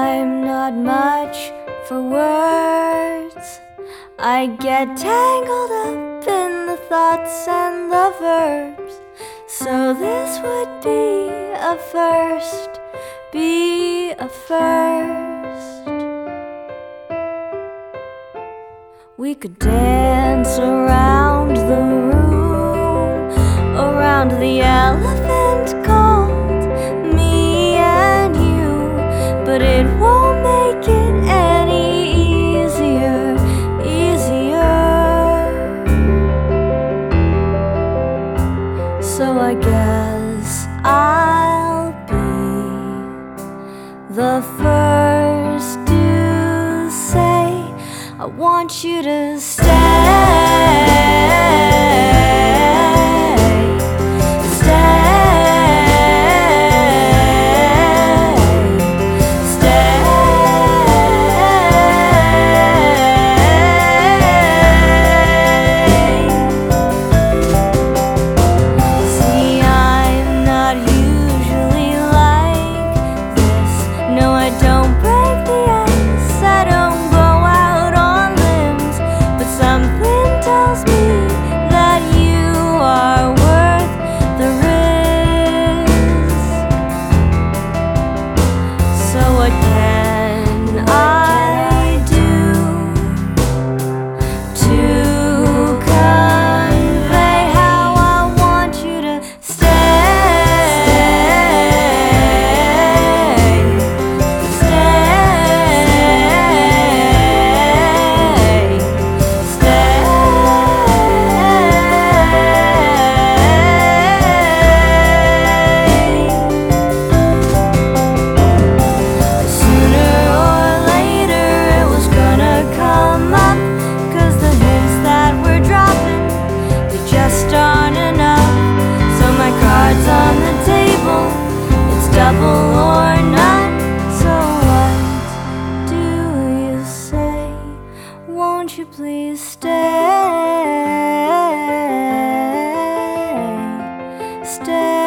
I'm not much for words. I get tangled up in the thoughts and the verbs. So this would be a first, be a first. We could dance around the room, around the elephant called me and you, but it won't make it any easier, So I guess I'll be the first to say I want you to stay. Double or none, so what do you say? Won't you please stay? Stay.